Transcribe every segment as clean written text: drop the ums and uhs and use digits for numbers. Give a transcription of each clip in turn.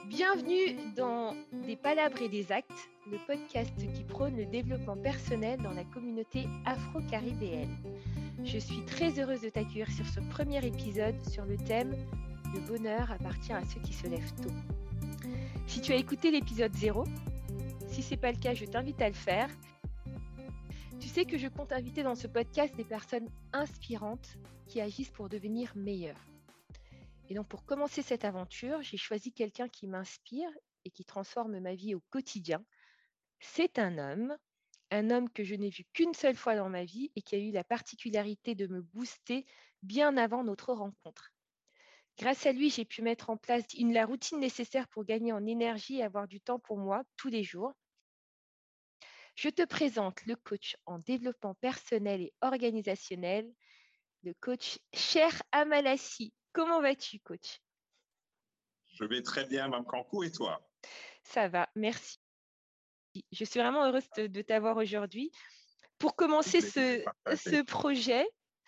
Bienvenue dans Des palabres et des actes, le podcast qui prône le développement personnel dans la communauté afro-caribéenne. Je suis très heureuse de t'accueillir sur ce premier épisode sur le thème « Le bonheur appartient à ceux qui se lèvent tôt ». Si tu as écouté l'épisode 0, si ce n'est pas le cas, je t'invite à le faire. Tu sais que je compte inviter dans ce podcast des personnes inspirantes qui agissent pour devenir meilleures. Et donc, pour commencer cette aventure, j'ai choisi quelqu'un qui m'inspire et qui transforme ma vie au quotidien. C'est un homme que je n'ai vu qu'une seule fois dans ma vie et qui a eu la particularité de me booster bien avant notre rencontre. Grâce à lui, j'ai pu mettre en place la routine nécessaire pour gagner en énergie et avoir du temps pour moi tous les jours. Je te présente le coach en développement personnel et organisationnel, le coach Cher Amalassi. Comment vas-tu, coach ? Je vais très bien, Mme Kankou, et toi? Ça va, merci. Je suis vraiment heureuse de t'avoir aujourd'hui. Pour commencer ce projet,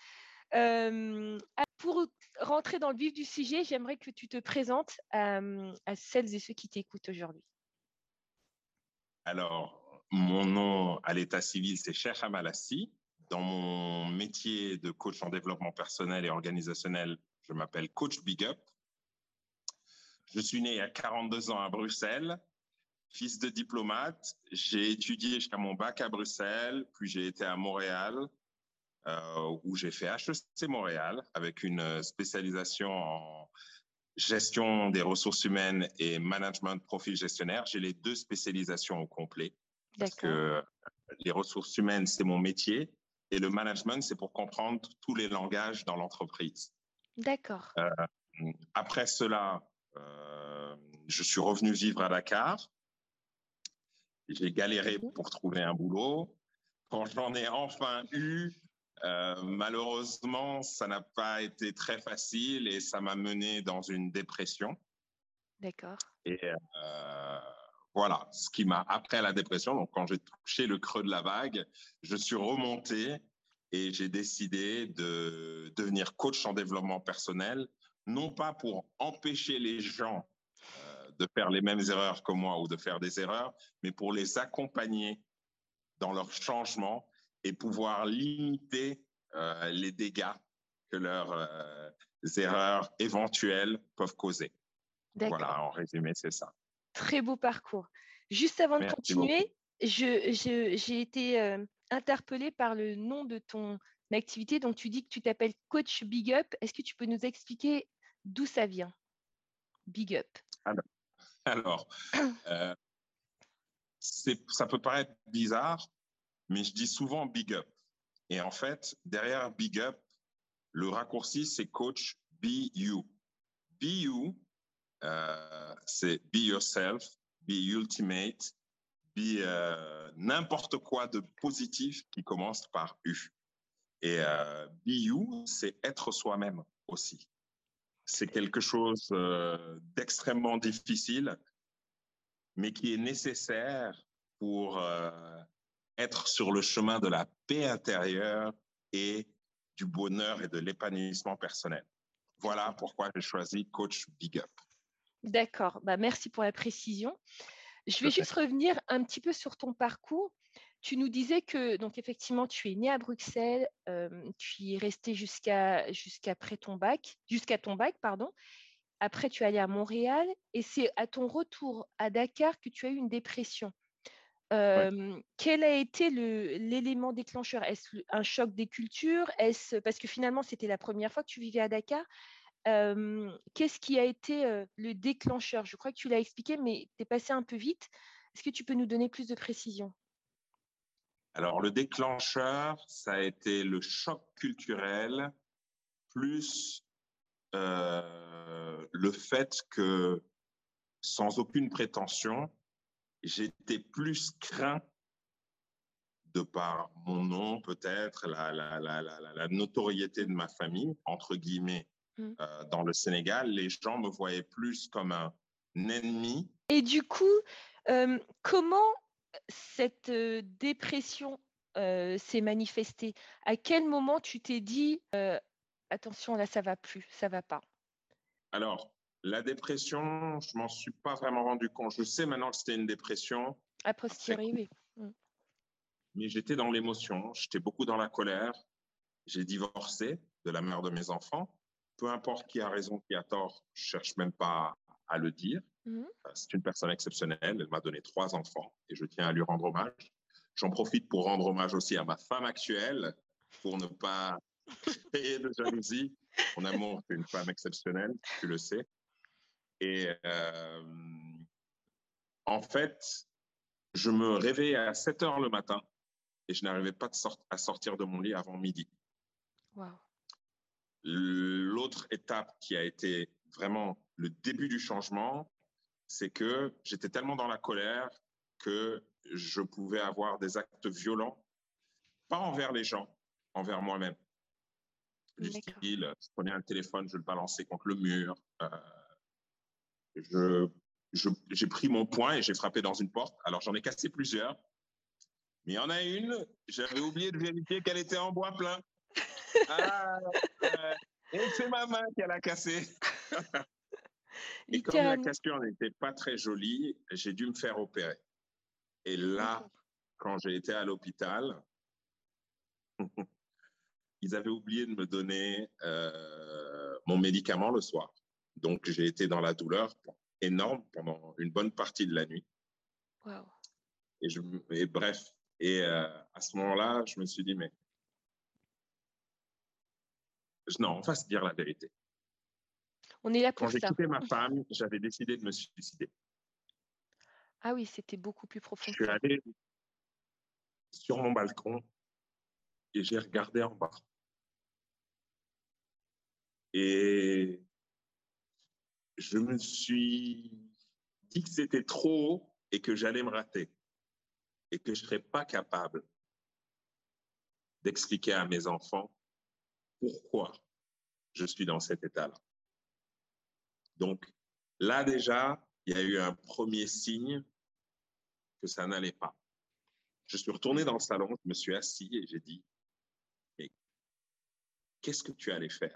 pour rentrer dans le vif du sujet, j'aimerais que tu te présentes à celles et ceux qui t'écoutent aujourd'hui. Alors, mon nom à l'état civil, c'est Cheikh Amalassi. Dans mon métier de coach en développement personnel et organisationnel, je m'appelle Coach Big Up. Je suis né il y a 42 ans à Bruxelles, fils de diplomate. J'ai étudié jusqu'à mon bac à Bruxelles, puis j'ai été à Montréal, où j'ai fait HEC Montréal avec une spécialisation en gestion des ressources humaines et management de profil gestionnaire. J'ai les deux spécialisations au complet parce que les ressources humaines, c'est mon métier et le management, c'est pour comprendre tous les langages dans l'entreprise. D'accord. Après cela, je suis revenu vivre à Dakar. J'ai galéré pour trouver un boulot. Quand j'en ai enfin eu, malheureusement, ça n'a pas été très facile et ça m'a mené dans une dépression. D'accord. Et voilà, ce qui m'a, après la dépression, donc quand j'ai touché le creux de la vague, je suis remonté et j'ai décidé de devenir coach en développement personnel, non pas pour empêcher les gens de faire les mêmes erreurs que moi ou de faire des erreurs, mais pour les accompagner dans leur changement et pouvoir limiter les dégâts que leurs erreurs éventuelles peuvent causer. D'accord. Voilà, en résumé, c'est ça. Très beau parcours. Juste avant de continuer, beaucoup. j'ai été interpellée par le nom de ton activité. Donc, tu dis que tu t'appelles Coach Big Up. Est-ce que tu peux nous expliquer d'où ça vient, Big Up? Alors ça peut paraître bizarre, mais je dis souvent Big Up. Et en fait, derrière Big Up, le raccourci, c'est Coach Be You. Be You, c'est Be Yourself, Be Ultimate, Be n'importe quoi de positif qui commence par U. Et Be You, c'est être soi-même aussi. C'est quelque chose d'extrêmement difficile, mais qui est nécessaire pour être sur le chemin de la paix intérieure et du bonheur et de l'épanouissement personnel. Voilà pourquoi j'ai choisi Coach Big Up. D'accord, merci pour la précision. Je vais juste revenir un petit peu sur ton parcours. Tu nous disais que, donc effectivement, tu es né à Bruxelles, tu y es resté jusqu'à ton bac, pardon. Après, tu es allé à Montréal et c'est à ton retour à Dakar que tu as eu une dépression. Quel a été l'élément déclencheur? Est-ce un choc des cultures? Parce que finalement, c'était la première fois que tu vivais à Dakar. Qu'est-ce qui a été le déclencheur? Je crois que tu l'as expliqué, mais tu es passé un peu vite. Est-ce que tu peux nous donner plus de précision? Alors, le déclencheur, ça a été le choc culturel, plus le fait que, sans aucune prétention, j'étais plus craint de par mon nom, peut-être, la notoriété de ma famille, entre guillemets, dans le Sénégal. Les gens me voyaient plus comme un ennemi. Et du coup, comment cette dépression s'est manifestée? À quel moment tu t'es dit attention, là, ça va plus, ça va pas? Alors, La dépression, je m'en suis pas vraiment rendu compte. Je sais maintenant que c'était une dépression. A posteriori, oui. Mais j'étais dans l'émotion, j'étais beaucoup dans la colère. J'ai divorcé de la mère de mes enfants. Peu importe qui a raison, qui a tort, je cherche même pas à le dire. C'est une personne exceptionnelle. Elle m'a donné 3 enfants et je tiens à lui rendre hommage. J'en profite pour rendre hommage aussi à ma femme actuelle pour ne pas créer de jalousie. Mon amour, c'est une femme exceptionnelle, tu le sais. Et en fait, je me réveillais à 7 heures le matin et je n'arrivais pas à sortir de mon lit avant midi. Wow. L'autre étape qui a été vraiment le début du changement, c'est que j'étais tellement dans la colère que je pouvais avoir des actes violents, pas envers les gens, envers moi-même. Du style, je prenais un téléphone, je le balançais contre le mur. J'ai pris mon poing et j'ai frappé dans une porte. Alors, j'en ai cassé plusieurs. Mais il y en a une, j'avais oublié de vérifier qu'elle était en bois plein. Et c'est ma main qui l'a cassée. Et comme la cassure n'était pas très jolie, j'ai dû me faire opérer. Et là, quand j'ai été à l'hôpital, ils avaient oublié de me donner mon médicament le soir. Donc, j'ai été dans la douleur énorme pendant une bonne partie de la nuit. Wow. Et bref, à ce moment-là, je me suis dit, mais non, on va se dire la vérité. On est là pour Quand j'ai ça. quitté ma femme, j'avais décidé de me suicider. Ah oui, c'était beaucoup plus profond. Je suis allé sur mon balcon et j'ai regardé en bas. Et je me suis dit que c'était trop haut et que j'allais me rater et que je ne serais pas capable d'expliquer à mes enfants pourquoi je suis dans cet état-là. Donc là déjà, il y a eu un premier signe que ça n'allait pas. Je suis retourné dans le salon, je me suis assis et j'ai dit, mais qu'est-ce que tu allais faire?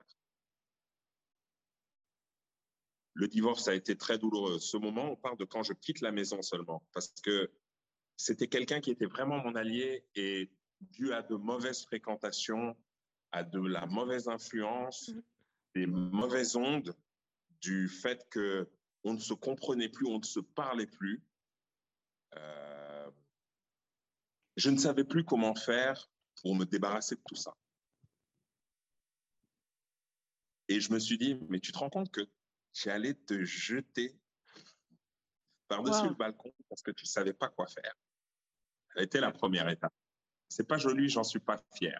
Le divorce a été très douloureux. Ce moment, on parle de quand je quitte la maison seulement, parce que c'était quelqu'un qui était vraiment mon allié et dû à de mauvaises fréquentations, à de la mauvaise influence, des mauvaises ondes, du fait qu'on ne se comprenait plus, on ne se parlait plus. Je ne savais plus comment faire pour me débarrasser de tout ça. Et je me suis dit, mais tu te rends compte que j'allais te jeter par-dessus le balcon parce que tu ne savais pas quoi faire. Ça a été la première étape. C'est pas joli, j'en suis pas fier.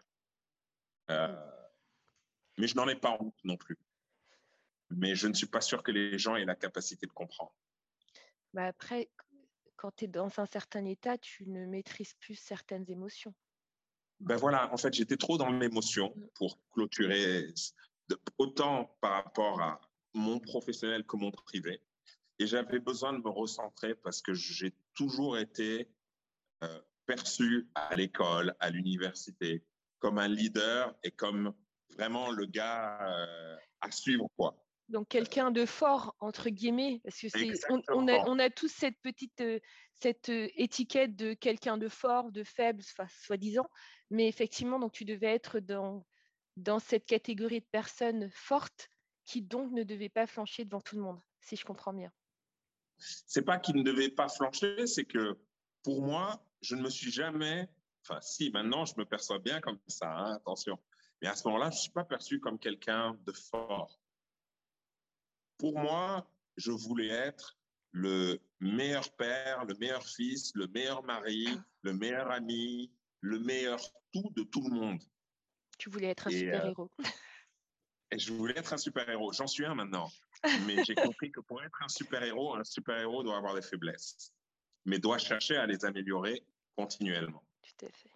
Mais je n'en ai pas honte non plus. Mais je ne suis pas sûr que les gens aient la capacité de comprendre. Bah après, quand tu es dans un certain état, tu ne maîtrises plus certaines émotions. Ben voilà, en fait, j'étais trop dans l'émotion pour clôturer, autant par rapport à mon professionnel que mon privé. Et j'avais besoin de me recentrer parce que j'ai toujours été perçu à l'école, à l'université, comme un leader et comme vraiment le gars à suivre, quoi. Donc quelqu'un de fort, entre guillemets, parce que on a tous cette petite cette étiquette de quelqu'un de fort, de faible, soi-disant, mais effectivement, donc tu devais être dans cette catégorie de personnes fortes qui donc ne devaient pas flancher devant tout le monde, si je comprends bien. C'est pas qu'ils ne devaient pas flancher, c'est que pour moi, je ne me suis jamais, enfin si, maintenant je me perçois bien comme ça, hein, attention, mais à ce moment-là, je ne suis pas perçu comme quelqu'un de fort. Pour moi, je voulais être le meilleur père, le meilleur fils, le meilleur mari, le meilleur ami, le meilleur tout de tout le monde. Tu voulais être un super-héros. Et je voulais être un super-héros. J'en suis un maintenant. Mais j'ai compris que pour être un super-héros doit avoir des faiblesses, mais doit chercher à les améliorer continuellement. Tout à fait.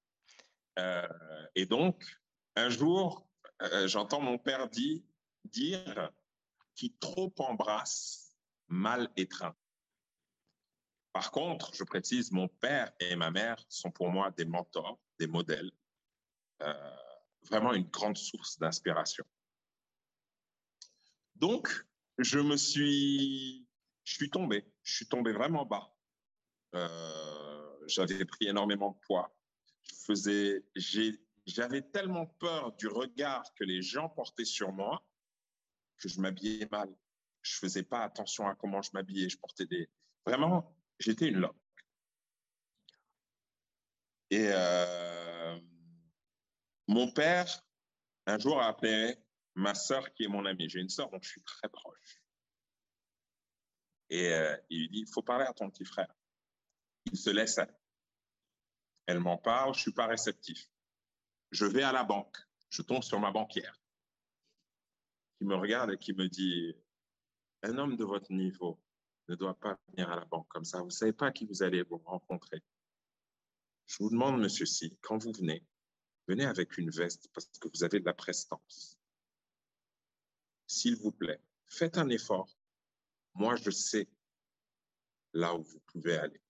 Et donc, un jour, j'entends mon père dire qui trop embrasse, mal étreint. Par contre, je précise, mon père et ma mère sont pour moi des mentors, des modèles, vraiment une grande source d'inspiration. Donc, je suis tombé vraiment bas. J'avais pris énormément de poids. J'avais tellement peur du regard que les gens portaient sur moi que je m'habillais mal. Je faisais pas attention à comment je m'habillais. Vraiment, j'étais une loque. Et mon père, un jour, a appelé ma sœur, qui est mon amie. J'ai une sœur dont je suis très proche. Et il lui dit, il faut parler à ton petit frère. Il se laisse aller. Elle m'en parle, je ne suis pas réceptif. Je vais à la banque. Je tombe sur ma banquière qui me regarde et qui me dit, un homme de votre niveau ne doit pas venir à la banque comme ça. Vous ne savez pas qui vous allez vous rencontrer. Je vous demande, monsieur Si, quand vous venez, venez avec une veste parce que vous avez de la prestance. S'il vous plaît, faites un effort. Moi, je sais là où vous pouvez aller.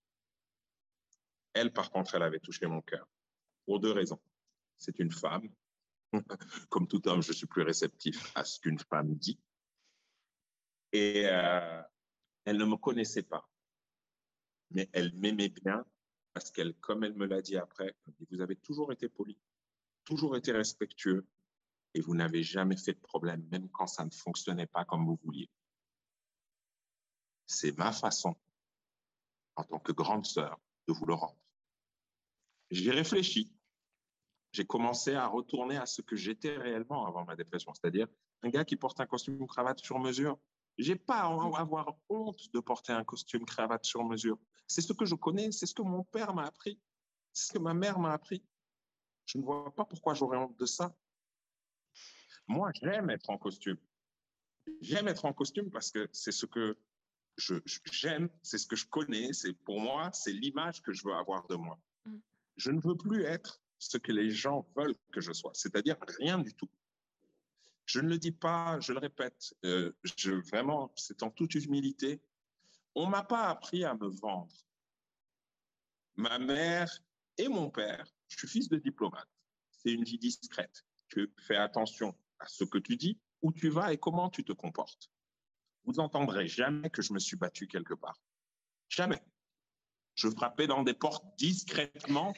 Elle, par contre, elle avait touché mon cœur pour 2 raisons. C'est une femme. Comme tout homme, je suis plus réceptif à ce qu'une femme dit. Et elle ne me connaissait pas, mais elle m'aimait bien parce qu'elle, comme elle me l'a dit après, vous avez toujours été poli, toujours été respectueux et vous n'avez jamais fait de problème, même quand ça ne fonctionnait pas comme vous vouliez. C'est ma façon, en tant que grande sœur, de vous le rendre. J'y réfléchis. J'ai commencé à retourner à ce que j'étais réellement avant ma dépression, c'est-à-dire un gars qui porte un costume cravate sur mesure. J'ai pas à avoir honte de porter un costume cravate sur mesure. C'est ce que je connais, c'est ce que mon père m'a appris, c'est ce que ma mère m'a appris. Je ne vois pas pourquoi j'aurais honte de ça. Moi, j'aime être en costume. J'aime être en costume parce que c'est ce que j'aime, c'est ce que je connais, c'est pour moi, c'est l'image que je veux avoir de moi. Je ne veux plus être ce que les gens veulent que je sois, c'est-à-dire rien du tout. Je ne le dis pas, je le répète, vraiment, c'est en toute humilité. On ne m'a pas appris à me vendre. Ma mère et mon père, je suis fils de diplomate. C'est une vie discrète. Tu fais attention à ce que tu dis, où tu vas et comment tu te comportes. Vous n'entendrez jamais que je me suis battu quelque part. Jamais. Je frappais dans des portes discrètement,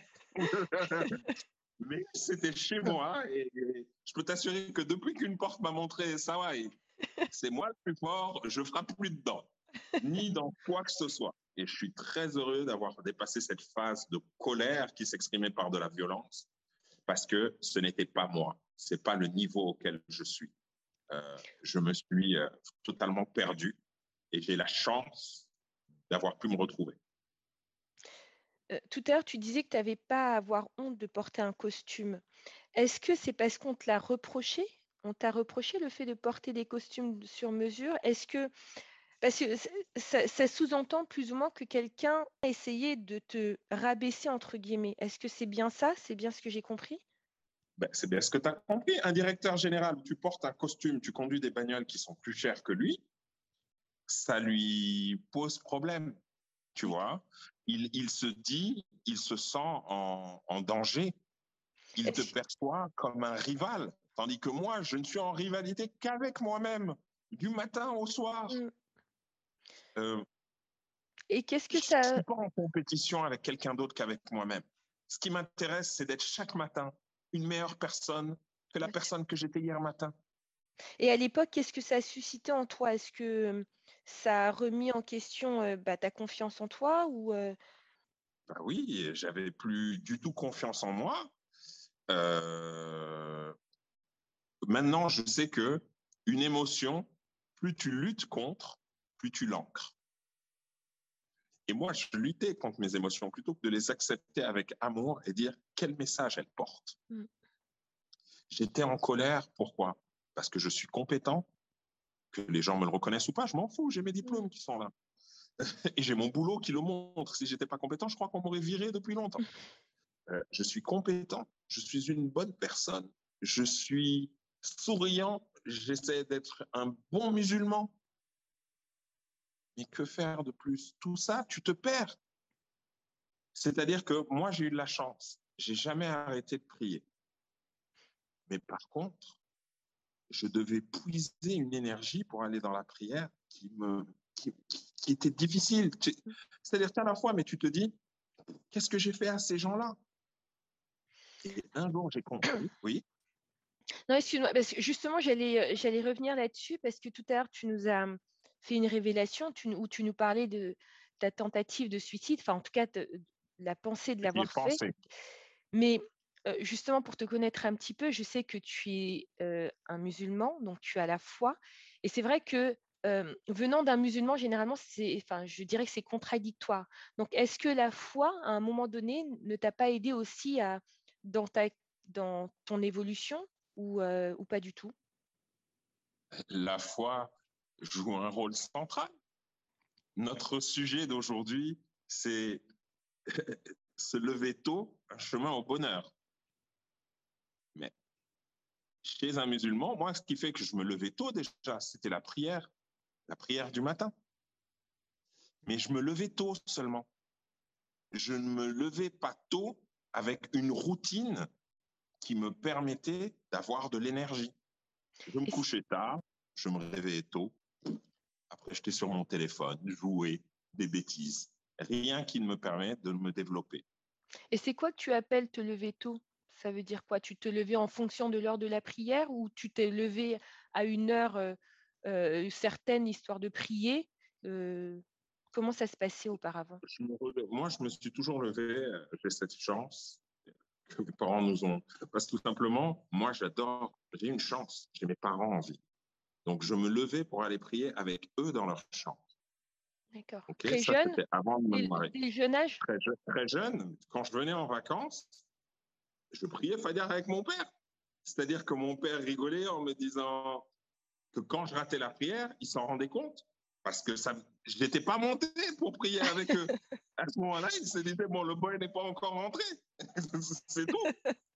mais c'était chez moi et je peux t'assurer que depuis qu'une porte m'a montré ça va, c'est moi le plus fort, je frappe plus dedans, ni dans quoi que ce soit. Et je suis très heureux d'avoir dépassé cette phase de colère qui s'exprimait par de la violence, parce que ce n'était pas moi, c'est pas le niveau auquel je suis. Je me suis totalement perdu et j'ai la chance d'avoir pu me retrouver. Tout à l'heure, tu disais que tu n'avais pas à avoir honte de porter un costume. Est-ce que c'est parce qu'on te l'a reproché? On t'a reproché le fait de porter des costumes sur mesure? Est-ce que parce que ça sous-entend plus ou moins que quelqu'un a essayé de te «rabaisser» entre guillemets. Est-ce que c'est bien ça? C'est bien ce que j'ai compris? Ben, c'est bien ce que tu as compris. Un directeur général, tu portes un costume, tu conduis des bagnoles qui sont plus chères que lui, ça lui pose problème, tu vois. Il se dit, il se sent en danger. Il te Est-ce perçoit comme un rival, tandis que moi, je ne suis en rivalité qu'avec moi-même, du matin au soir. mmh Euh, et qu'est-ce je que ne suis ça pas en compétition avec quelqu'un d'autre qu'avec moi-même. Ce qui m'intéresse, c'est d'être chaque matin une meilleure personne que la personne que j'étais hier matin. et à l'époque, qu'est-ce que ça a suscité en toi? Est-ce que, ça a remis en question, ta confiance en toi ou Ben oui, j'avais plus du tout confiance en moi. Euh, Maintenant, je sais que une émotion, plus tu luttes contre, plus tu l'ancres. Et moi, je luttais contre mes émotions plutôt que de les accepter avec amour et dire quel message elles portent. Mmh. J'étais en colère, pourquoi? Parce que je suis compétent, que les gens me le reconnaissent ou pas, je m'en fous, j'ai mes Mmh. diplômes qui sont là. Et j'ai mon boulot qui le montre. Si j'étais pas compétent, je crois qu'on m'aurait viré depuis longtemps. Je suis compétent, je suis une bonne personne, je suis souriant, j'essaie d'être un bon musulman. Mais que faire de plus? Tout ça, tu te perds. C'est-à-dire que moi, j'ai eu de la chance. J'ai jamais arrêté de prier. Mais par contre, je devais puiser une énergie pour aller dans la prière qui était difficile. C'est-à-dire qu'à la fois, mais tu te dis, qu'est-ce que j'ai fait à ces gens-là? Et un jour, j'ai compris, oui. Non, excuse-moi, parce que justement, j'allais revenir là-dessus parce que tout à l'heure, tu nous as fait une révélation où tu nous parlais de ta tentative de suicide, enfin, en tout cas, de la pensée de J'y ai l'avoir fait. pensé. Mais justement, pour te connaître un petit peu, je sais que tu es un musulman, donc tu as la foi. Et c'est vrai que venant d'un musulman, généralement, enfin, je dirais que c'est contradictoire. Donc, est-ce que la foi, à un moment donné, ne t'a pas aidé aussi dans dans ton évolution ou pas du tout? La foi joue un rôle central. Notre sujet d'aujourd'hui, c'est se lever tôt, un chemin au bonheur. Mais chez un musulman, moi, ce qui fait que je me levais tôt déjà, c'était la prière du matin. Mais je me levais tôt seulement. Je ne me levais pas tôt avec une routine qui me permettait d'avoir de l'énergie. Je me Et c- couchais tard, je me réveillais tôt. Après, j'étais sur mon téléphone, jouer des bêtises. Rien qui ne me permet de me développer. et c'est quoi que tu appelles te lever tôt? Ça veut dire quoi? Tu te levais en fonction de l'heure de la prière ou tu t'es levé à une heure certaine histoire de prier? Euh, Comment ça se passait auparavant? Moi, je me suis toujours levé, j'ai cette chance que mes parents nous ont. Parce que tout simplement, moi, j'ai une chance, j'ai mes parents en vie. Donc, je me levais pour aller prier avec eux dans leur chambre. D'accord. OK, Très ça, jeune? c'était avant de me marier. Dès le jeune âge? Très jeune, quand je venais en vacances, je priais Fajr avec mon père. C'est-à-dire que mon père rigolait en me disant que quand je ratais la prière, il s'en rendait compte parce que je n'étais pas monté pour prier avec eux. À ce moment-là, il se disait, bon, le boy n'est pas encore rentré. C'est tout.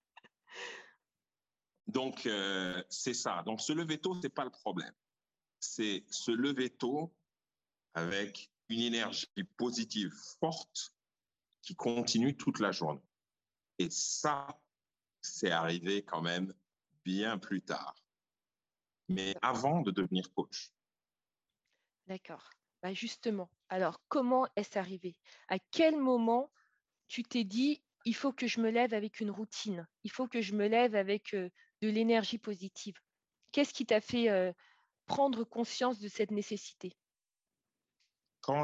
Donc, c'est ça. Donc, se lever tôt, ce n'est pas le problème. C'est se lever tôt avec une énergie positive forte qui continue toute la journée. Et ça, c'est arrivé quand même bien plus tard. Mais avant de devenir coach. D'accord. Bah justement, alors comment est-ce arrivé? À quel moment tu t'es dit, il faut que je me lève avec une routine, il faut que je me lève avec de l'énergie positive? Qu'est-ce qui t'a fait prendre conscience de cette nécessité? Quand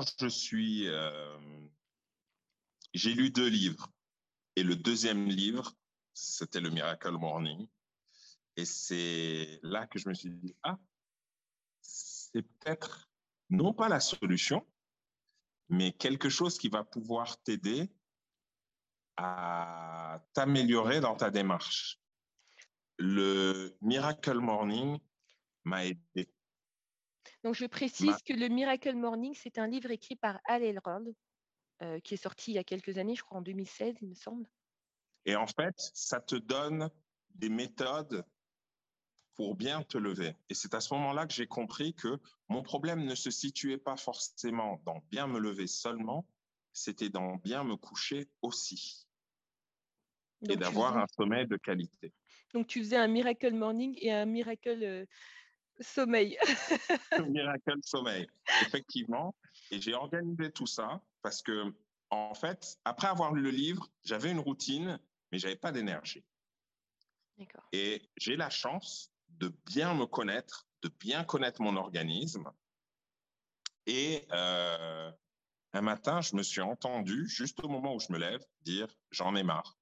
j'ai lu 2 livres. Et le deuxième livre, c'était le Miracle Morning. Et c'est là que je me suis dit, ah, c'est peut-être non pas la solution, mais quelque chose qui va pouvoir t'aider à t'améliorer dans ta démarche. Le Miracle Morning m'a aidé. Donc je précise que le Miracle Morning, c'est un livre écrit par Hal Elrod, qui est sorti il y a quelques années, je crois en 2016, il me semble. Et en fait, ça te donne des méthodes pour bien te lever. Et c'est à ce moment-là que j'ai compris que mon problème ne se situait pas forcément dans bien me lever seulement, c'était dans bien me coucher aussi et Donc tu d'avoir faisais, un sommeil de qualité. donc tu faisais un Miracle Morning et un Miracle Sommeil. Miracle sommeil, effectivement. Et j'ai organisé tout ça parce que, en fait, après avoir lu le livre, j'avais une routine, mais j'avais pas d'énergie. D'accord. Et j'ai la chance de bien me connaître, de bien connaître mon organisme. Et un matin, je me suis entendu, juste au moment où je me lève, dire j'en ai marre.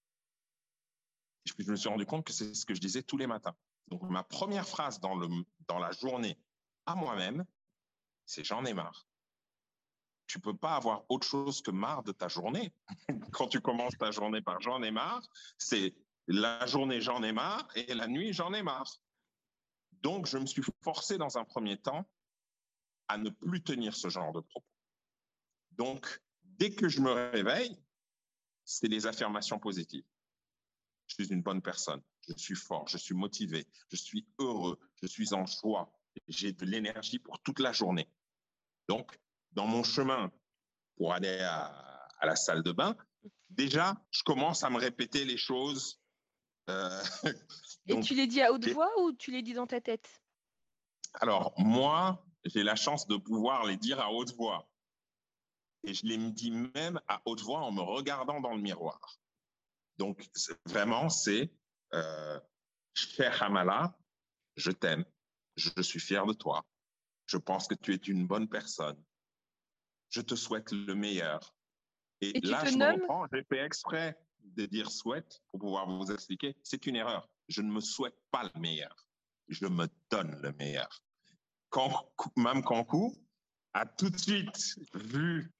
Et puis je me suis rendu compte que c'est ce que je disais tous les matins. Donc ma première phrase dans la journée à moi-même, c'est j'en ai marre. Tu peux pas avoir autre chose que marre de ta journée. Quand tu commences ta journée par j'en ai marre, c'est la journée j'en ai marre et la nuit j'en ai marre. Donc je me suis forcé dans un premier temps à ne plus tenir ce genre de propos. Donc dès que je me réveille, c'est des affirmations positives. Je suis une bonne personne, je suis fort, je suis motivé, je suis heureux, je suis en joie, j'ai de l'énergie pour toute la journée. Donc, dans mon chemin pour aller à la salle de bain, déjà, je commence à me répéter les choses Et Donc, tu les dis à haute voix ou tu les dis dans ta tête? alors, moi, j'ai la chance de pouvoir les dire à haute voix. Et je les dis même à haute voix en me regardant dans le miroir. Donc, vraiment, c'est cher Hamala, je t'aime, je suis fier de toi, je pense que tu es une bonne personne, je te souhaite le meilleur. Et Et tu là, te je me nommes? reprends, j'ai fait exprès de dire souhaite pour pouvoir vous expliquer. C'est une erreur. Je ne me souhaite pas le meilleur. Je me donne le meilleur. Mme Kankou a tout de suite vu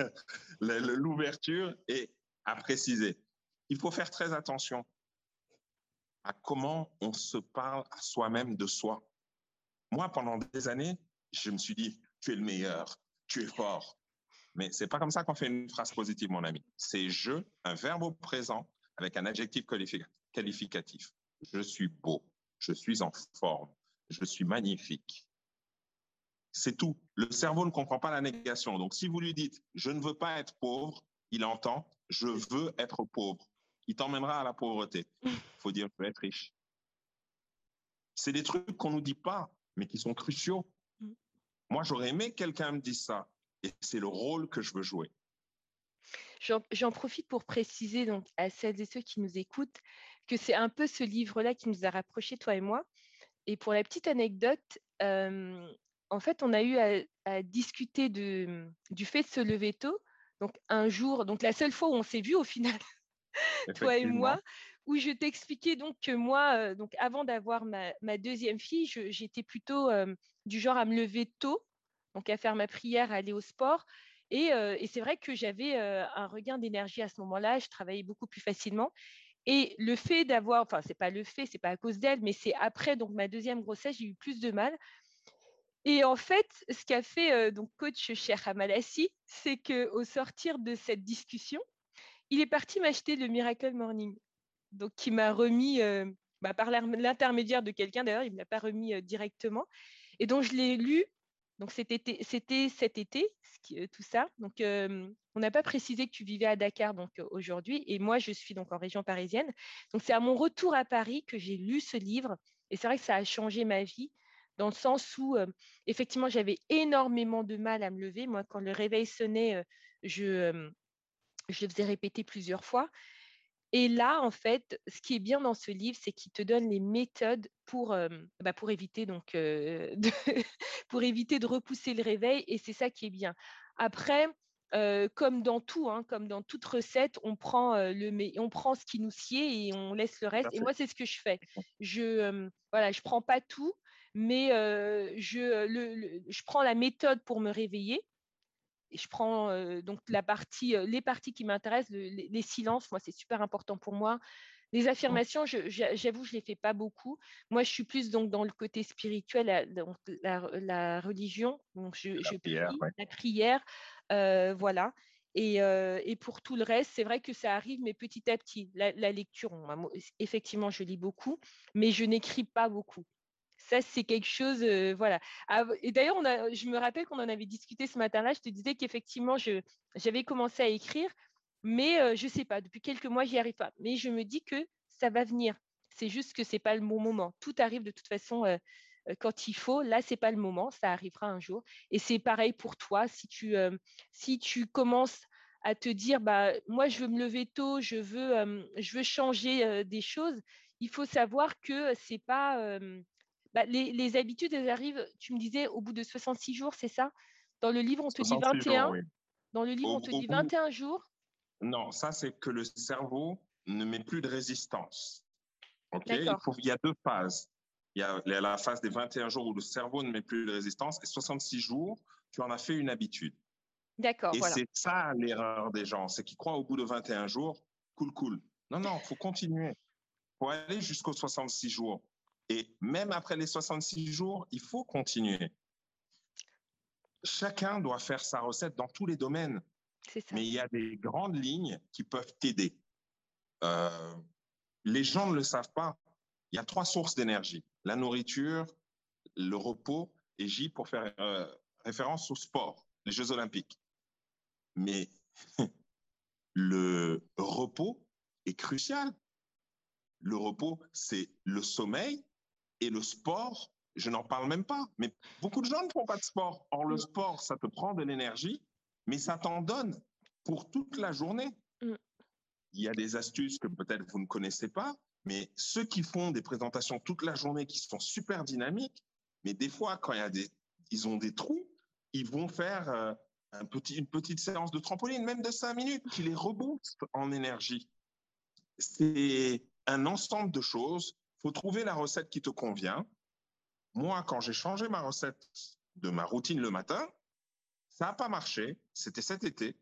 l'ouverture et a précisé. Il faut faire très attention à comment on se parle à soi-même de soi. Moi, pendant des années, je me suis dit, tu es le meilleur, tu es fort. Mais c'est pas comme ça qu'on fait une phrase positive, mon ami. C'est je, un verbe au présent avec un adjectif qualificatif. Je suis beau, je suis en forme, je suis magnifique. C'est tout. Le cerveau ne comprend pas la négation. Donc, si vous lui dites, je ne veux pas être pauvre, il entend, je veux être pauvre. Il t'emmènera à la pauvreté. Il faut dire, je veux être riche. C'est des trucs qu'on ne nous dit pas, mais qui sont cruciaux. Moi, j'aurais aimé que quelqu'un me dise ça. Et c'est le rôle que je veux jouer. J'en profite pour préciser donc à celles et ceux qui nous écoutent que c'est un peu ce livre-là qui nous a rapprochés, toi et moi. Et pour la petite anecdote, en fait, on a eu à discuter du fait de se lever tôt. Donc un jour, donc la seule fois où on s'est vu au final, toi et moi, Effectivement. où je t'expliquais donc que moi, donc avant d'avoir ma deuxième fille, j'étais plutôt du genre à me lever tôt, donc à faire ma prière, à aller au sport. Et c'est vrai que j'avais un regain d'énergie à ce moment-là, je travaillais beaucoup plus facilement. Et le fait d'avoir, enfin, c'est pas le fait, c'est pas à cause d'elle, mais c'est après donc ma deuxième grossesse, j'ai eu plus de mal. Et en fait, ce qu'a fait donc coach Cher Hamalassi, c'est qu'au sortir de cette discussion, il est parti m'acheter le Miracle Morning, donc qui m'a remis par l'intermédiaire de quelqu'un. D'ailleurs, il ne me l'a pas remis directement. Et donc je l'ai lu. Donc c'était cet été, tout ça. Donc on n'a pas précisé que tu vivais à Dakar donc aujourd'hui, et moi je suis donc en région parisienne. Donc c'est à mon retour à Paris que j'ai lu ce livre, et c'est vrai que ça a changé ma vie dans le sens où effectivement j'avais énormément de mal à me lever. Moi, quand le réveil sonnait, je le faisais répéter plusieurs fois. Et là, en fait, ce qui est bien dans ce livre, c'est qu'il te donne les méthodes pour éviter pour éviter de repousser le réveil. Et c'est ça qui est bien. Après, comme dans tout, hein, comme dans toute recette, on prend ce qui nous sied et on laisse le reste. Et moi, c'est ce que je fais. Je prends pas tout, mais je prends la méthode pour me réveiller. Et je prends donc les parties qui m'intéressent, les silences, moi, c'est super important pour moi. Les affirmations, j'avoue, je ne les fais pas beaucoup. Moi, je suis plus donc dans le côté spirituel, donc la religion. Donc, je Hier, prie, ouais. la prière, voilà. Et pour tout le reste, c'est vrai que ça arrive, mais petit à petit. La lecture, effectivement, je lis beaucoup, mais je n'écris pas beaucoup. Ça, c'est quelque chose, voilà. Et d'ailleurs, je me rappelle qu'on en avait discuté ce matin-là. Je te disais qu'effectivement, j'avais commencé à écrire, mais je ne sais pas, depuis quelques mois, j'y arrive pas. Mais je me dis que ça va venir. C'est juste que ce n'est pas le bon moment. Tout arrive de toute façon quand il faut. Là, ce n'est pas le moment. Ça arrivera un jour. Et c'est pareil pour toi. Si tu commences à te dire, bah, moi, je veux me lever tôt, je veux changer des choses, il faut savoir que c'est pas. Les habitudes, elles arrivent, tu me disais, au bout de 66 jours, c'est ça? Dans le livre, on te dit 66 jours, 21. oui. Dans le livre, on te Au dit bout, 21 jours. non, ça, c'est que le cerveau ne met plus de résistance. OK? D'accord, Il y a deux phases. Il y a la phase des 21 jours où le cerveau ne met plus de résistance et 66 jours, tu en as fait une habitude. d'accord, Et voilà. c'est ça l'erreur des gens, c'est qu'ils croient au bout de 21 jours, cool, cool. Non, non, il faut continuer. Il faut aller jusqu'aux 66 jours. Et même après les 66 jours, il faut continuer. Chacun doit faire sa recette dans tous les domaines, C'est ça. mais il y a des grandes lignes qui peuvent t'aider. Euh, les gens ne le savent pas. Il y a trois sources d'énergie. La nourriture, le repos et J pour faire référence au sport, les Jeux olympiques. Mais le repos est crucial. le repos, c'est le sommeil et le sport. Je n'en parle même pas, mais beaucoup de gens ne font pas de sport. Or, le sport, ça te prend de l'énergie, mais ça t'en donne pour toute la journée. Il y a des astuces que peut-être vous ne connaissez pas, mais ceux qui font des présentations toute la journée qui sont super dynamiques, mais des fois, quand ils ont des trous, ils vont faire une petite séance de trampoline, même de 5 minutes, qui les rebooste en énergie. C'est un ensemble de choses. Il faut trouver la recette qui te convient. Moi, quand j'ai changé ma recette de ma routine le matin, ça n'a pas marché. C'était cet été.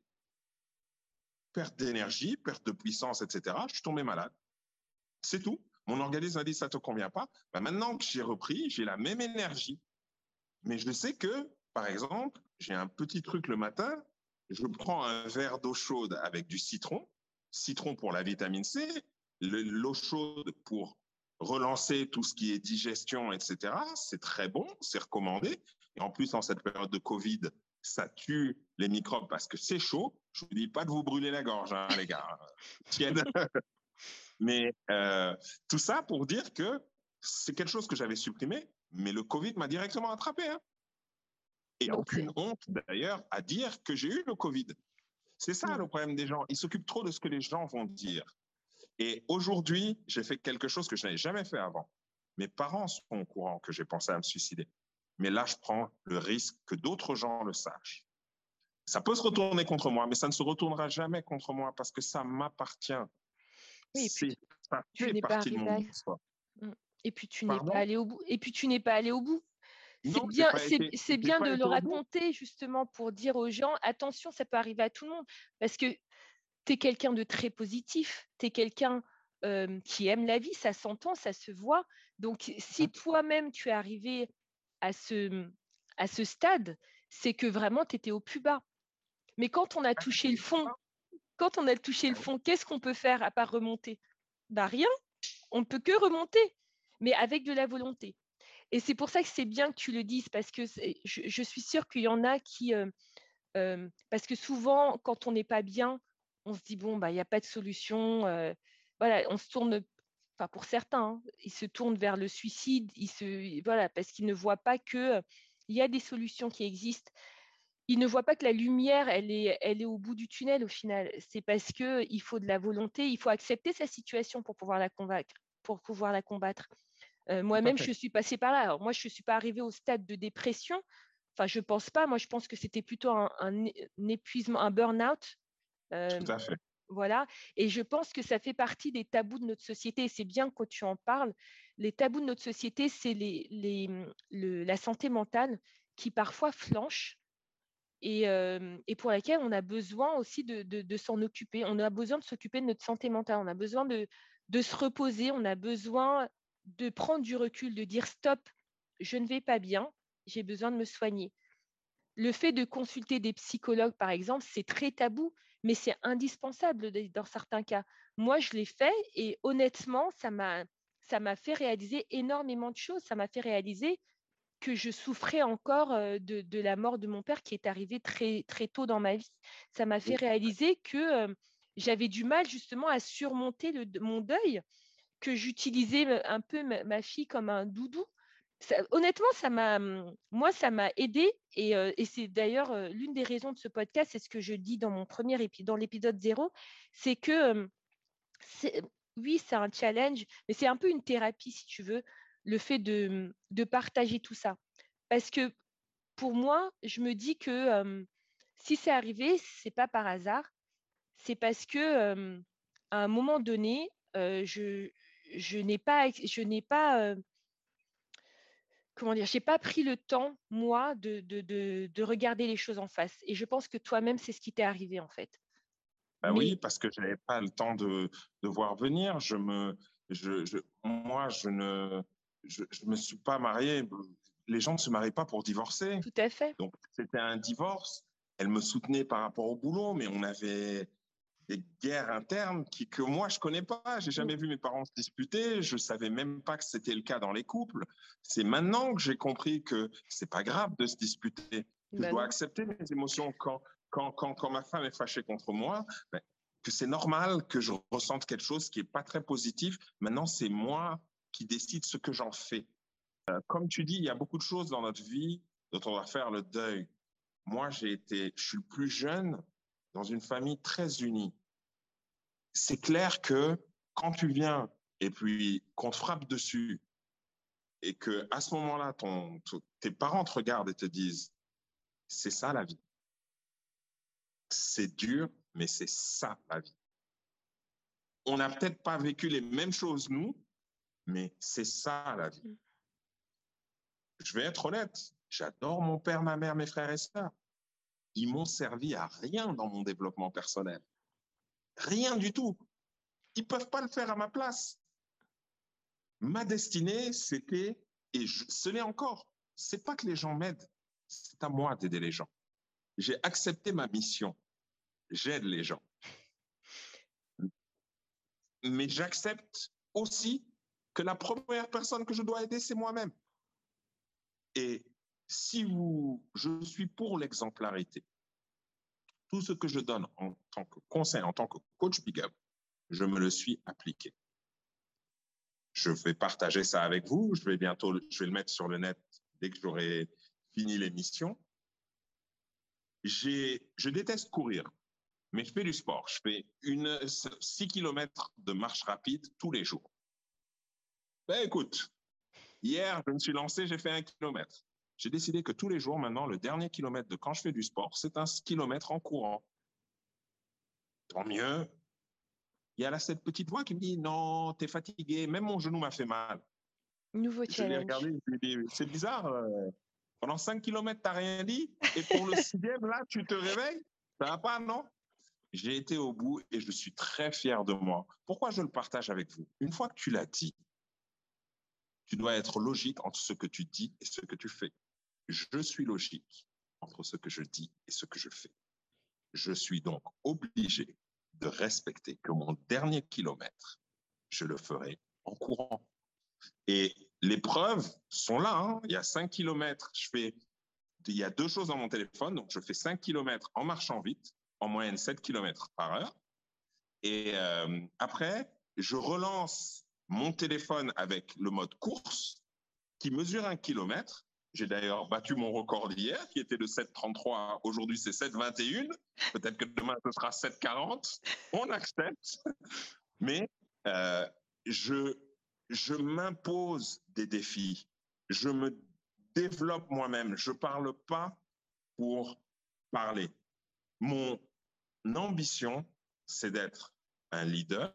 Perte d'énergie, perte de puissance, etc. Je suis tombé malade. C'est tout. Mon organisme a dit ça ne te convient pas. Ben maintenant que j'ai repris, j'ai la même énergie. Mais je sais que, par exemple, j'ai un petit truc le matin. Je prends un verre d'eau chaude avec du citron. Citron pour la vitamine C. L'eau chaude pour relancer tout ce qui est digestion, etc. C'est très bon, c'est recommandé. Et en plus, en cette période de Covid, ça tue les microbes parce que c'est chaud. Je ne vous dis pas de vous brûler la gorge, hein, les gars. Tiède. Mais tout ça pour dire que c'est quelque chose que j'avais supprimé, mais le Covid m'a directement attrapé. Hein. Et donc, aucune honte, d'ailleurs, à dire que j'ai eu le Covid. C'est ça le problème des gens. Ils s'occupent trop de ce que les gens vont dire. Et aujourd'hui, j'ai fait quelque chose que je n'avais jamais fait avant. Mes parents sont au courant que j'ai pensé à me suicider. Mais là, je prends le risque que d'autres gens le sachent. Ça peut se retourner contre moi, mais ça ne se retournera jamais contre moi parce que ça m'appartient. Oui, ça fait partie de mon histoire. Et puis tu n'es pas allé au bout. Non, c'est bien de le raconter justement pour dire aux gens, attention, ça peut arriver à tout le monde. Parce que tu es quelqu'un de très positif, tu es quelqu'un qui aime la vie, ça s'entend, ça se voit. Donc, si toi-même, tu es arrivé à ce stade, c'est que vraiment, tu étais au plus bas. Mais quand on a touché le fond, qu'est-ce qu'on peut faire à part remonter ? Rien, on ne peut que remonter, mais avec de la volonté. Et c'est pour ça que c'est bien que tu le dises, parce que je suis sûre qu'il y en a qui... parce que souvent, quand on n'est pas bien, on se dit, bon, il n'y a pas de solution. Voilà, on se tourne, enfin pour certains, hein, ils se tournent vers le suicide, voilà, parce qu'ils ne voient pas qu'il y a des solutions qui existent. Ils ne voient pas que la lumière, elle est au bout du tunnel au final. C'est parce qu'il faut de la volonté, il faut accepter sa situation pour pouvoir la combattre. Moi-même, je suis passée par là. Alors, moi, je ne suis pas arrivée au stade de dépression. Enfin, je ne pense pas. Moi, je pense que c'était plutôt un épuisement, un burn-out. Tout à fait. Voilà. Et je pense que ça fait partie des tabous de notre société. Et c'est bien que tu en parles. Les tabous de notre société, c'est la santé mentale qui parfois flanche et pour laquelle on a besoin aussi de s'en occuper. On a besoin de s'occuper de notre santé mentale. On a besoin de se reposer. On a besoin de prendre du recul, de dire stop, je ne vais pas bien, j'ai besoin de me soigner. Le fait de consulter des psychologues, par exemple, c'est très tabou, mais c'est indispensable dans certains cas. Moi, je l'ai fait et honnêtement, ça m'a fait réaliser énormément de choses. Ça m'a fait réaliser que je souffrais encore de la mort de mon père qui est arrivé très, très tôt dans ma vie. Ça m'a fait réaliser que j'avais du mal justement à surmonter mon deuil, que j'utilisais un peu ma fille comme un doudou. Honnêtement, ça m'a aidée et c'est d'ailleurs l'une des raisons de ce podcast, c'est ce que je dis dans mon dans l'épisode 0, c'est que oui, c'est un challenge, mais c'est un peu une thérapie si tu veux, le fait de partager tout ça. Parce que pour moi, je me dis que si c'est arrivé, c'est pas par hasard, c'est parce que à un moment donné, je n'ai pas comment dire, j'ai pas pris le temps, moi, de regarder les choses en face. Et je pense que toi-même, c'est ce qui t'est arrivé, en fait. Oui, parce que je n'avais pas le temps de voir venir. Moi, je ne me suis pas marié. Les gens ne se marient pas pour divorcer. Tout à fait. Donc, c'était un divorce. Elle me soutenait par rapport au boulot, mais on avait des guerres internes que moi, je ne connais pas. Je n'ai jamais vu mes parents se disputer. Je ne savais même pas que c'était le cas dans les couples. C'est maintenant que j'ai compris que ce n'est pas grave de se disputer. Je dois accepter mes émotions quand ma femme est fâchée contre moi. que c'est normal que je ressente quelque chose qui n'est pas très positif. Maintenant, c'est moi qui décide ce que j'en fais. Comme tu dis, il y a beaucoup de choses dans notre vie dont on va faire le deuil. Moi, je suis le plus jeune dans une famille très unie. C'est clair que quand tu viens et puis qu'on te frappe dessus et que à ce moment-là, tes parents te regardent et te disent, c'est ça la vie. C'est dur, mais c'est ça la vie. On n'a peut-être pas vécu les mêmes choses, nous, mais c'est ça la vie. Je vais être honnête, j'adore mon père, ma mère, mes frères et sœurs. Ils m'ont servi à rien dans mon développement personnel. Rien du tout. Ils ne peuvent pas le faire à ma place. Ma destinée, c'était, ce l'est encore, c'est pas que les gens m'aident, c'est à moi d'aider les gens. J'ai accepté ma mission. J'aide les gens. Mais j'accepte aussi que la première personne que je dois aider, c'est moi-même. Et je suis pour l'exemplarité. Tout ce que je donne en tant que conseil, en tant que coach Big Up, je me le suis appliqué. Je vais partager ça avec vous. Je vais le mettre sur le net dès que j'aurai fini l'émission. Je déteste courir, mais je fais du sport. Je fais 6 km de marche rapide tous les jours. Ben écoute, hier, je me suis lancé, j'ai fait 1 kilomètre. J'ai décidé que tous les jours, maintenant, le dernier kilomètre de quand je fais du sport, c'est 1 kilomètre en courant. Tant mieux. Il y a là cette petite voix qui me dit, non, t'es fatigué, même mon genou m'a fait mal. Nouveau challenge. Je l'ai regardé, je lui ai dit, c'est bizarre, pendant 5 kilomètres, t'as rien dit, et pour le 6e, là, tu te réveilles, ça va pas, non? J'ai été au bout et je suis très fier de moi. Pourquoi je le partage avec vous? Une fois que tu l'as dit, tu dois être logique entre ce que tu dis et ce que tu fais. Je suis logique entre ce que je dis et ce que je fais. Je suis donc obligé de respecter que mon dernier kilomètre, je le ferai en courant. Et les preuves sont là. Hein. Il y a 5 kilomètres, il y a 2 choses dans mon téléphone. Donc, je fais 5 kilomètres en marchant vite, en moyenne 7 kilomètres par heure. Et après, je relance mon téléphone avec le mode course qui mesure 1 kilomètre. J'ai d'ailleurs battu mon record d'hier, qui était de 7,33. Aujourd'hui, c'est 7,21. Peut-être que demain, ce sera 7,40. On accepte. Mais je m'impose des défis. Je me développe moi-même. Je ne parle pas pour parler. Mon ambition, c'est d'être un leader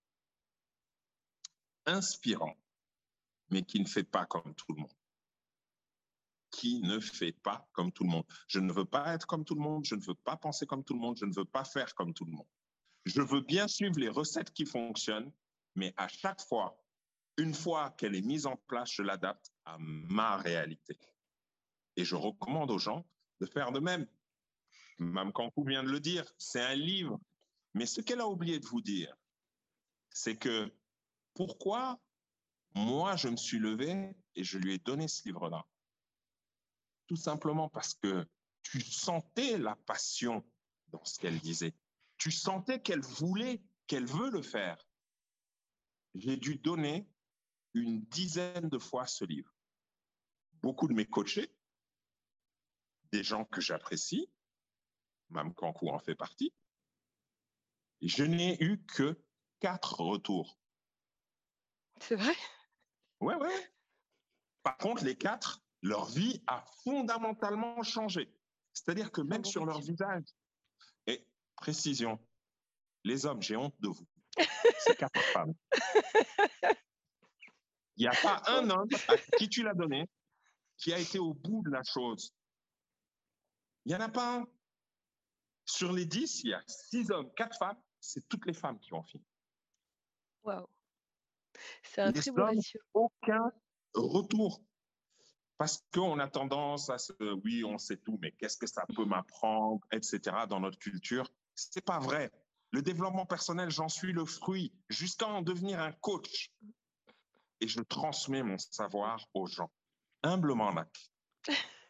inspirant, mais qui ne fait pas comme tout le monde. Qui ne fait pas comme tout le monde. Je ne veux pas être comme tout le monde, je ne veux pas penser comme tout le monde, je ne veux pas faire comme tout le monde. Je veux bien suivre les recettes qui fonctionnent, mais à chaque fois, une fois qu'elle est mise en place, je l'adapte à ma réalité. Et je recommande aux gens de faire de même. Mme Kankou vient de le dire, c'est un livre. Mais ce qu'elle a oublié de vous dire, c'est que pourquoi moi, je me suis levé et je lui ai donné ce livre-là? Tout simplement parce que tu sentais la passion dans ce qu'elle disait. Tu sentais qu'elle veut le faire. J'ai dû donner une dizaine de fois ce livre. Beaucoup de mes coachés, des gens que j'apprécie, Mme Kankou en fait partie, je n'ai eu que 4 retours. C'est vrai? Ouais. Par contre, les 4, leur vie a fondamentalement changé. C'est-à-dire que même sur leur visage, et précision, les hommes, j'ai honte de vous. C'est 4 femmes. Il n'y a pas un homme à qui tu l'as donné qui a été au bout de la chose. Il n'y en a pas un. Sur les 10, il y a 6 hommes, 4 femmes. C'est toutes les femmes qui ont fini. Waouh. C'est un très beau hommes, ratio. Aucun retour. Parce qu'on a tendance à oui, on sait tout, mais qu'est-ce que ça peut m'apprendre, etc. dans notre culture. C'est pas vrai. Le développement personnel, j'en suis le fruit, jusqu'à en devenir un coach. Et je transmets mon savoir aux gens. Humblement, Mac.